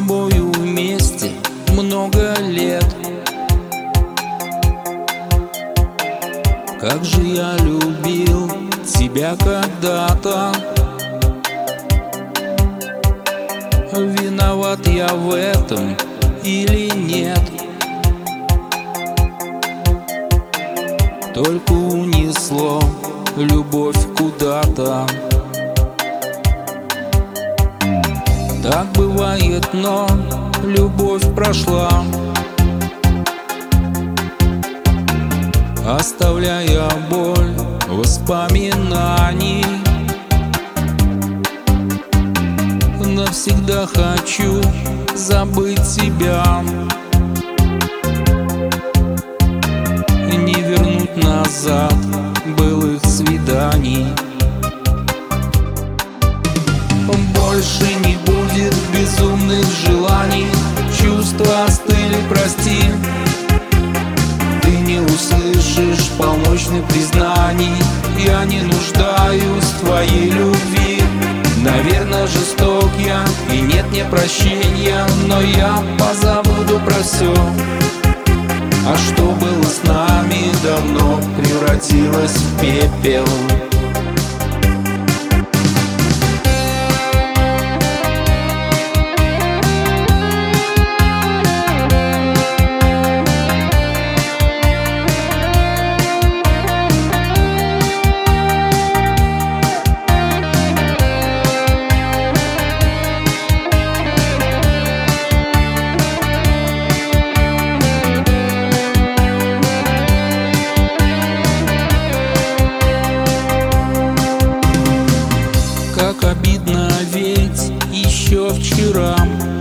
тобою вместе много лет. Как же я любил тебя когда-то. Виноват я в этом или нет? Только унесло любовь куда-то. Так бывает, но любовь прошла, оставляя боль воспоминаний. Навсегда хочу забыть тебя, не вернуть назад былых свиданий. Больше не будет безумных желаний, чувства остыли, прости. Ты не услышишь полночных признаний, я не нуждаюсь в твоей любви. Наверное, жесток я, и нет мне прощения, но я позабуду про все. А что было с нами, давно превратилось в пепел. Обидно, ведь еще вчера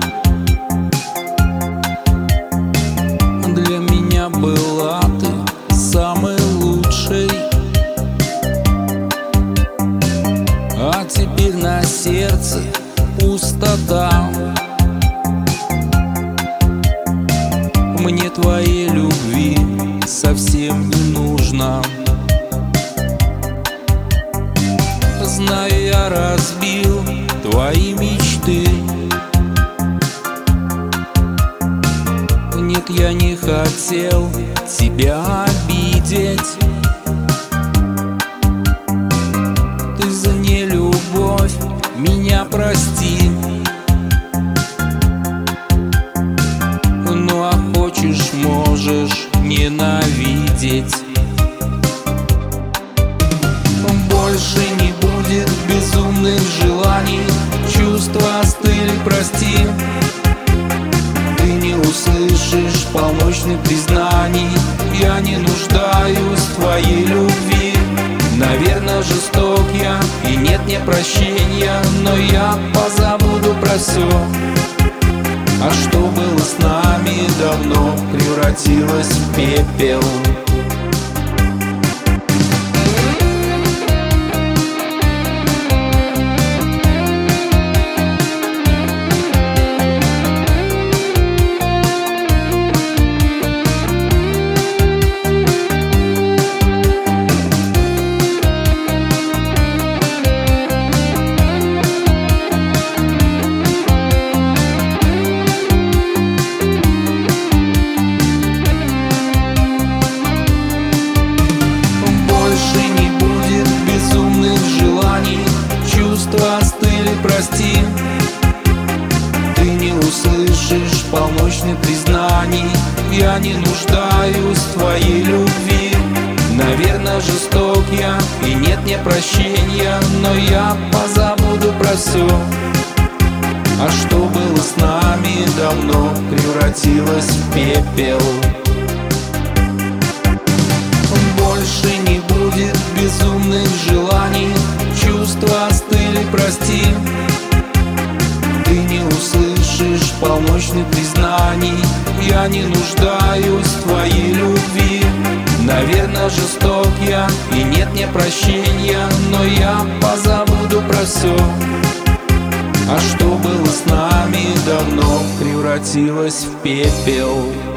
для меня была ты самой лучшей, а теперь на сердце пустота. Мне твоей любви совсем не нужно. Знаю, я разбил твои мечты. Нет, я не хотел тебя обидеть. Ты за нелюбовь меня прости. Ну а хочешь, можешь ненавидеть. Больше не будет безумных желаний, чувства остыли, прости. Ты не услышишь полночных признаний, я не нуждаюсь в твоей любви. Наверное, жесток я, и нет мне прощения, но я позабуду про все. А что было с нами, давно превратилось в пепел. Чувства остыли, прости. Ты не услышишь полночных признаний, я не нуждаюсь в твоей любви. Наверное, жесток я, и нет мне прощения, но я позабуду про все. А что было с нами, давно превратилось в пепел. Больше не будет безумных желаний, чувства остыли, прости. Ты не услышишь полночных признаний, я не нуждаюсь в твоей любви. Наверное, жесток я, и нет мне прощения, но я позабуду про все. А что было с нами, давно превратилось в пепел.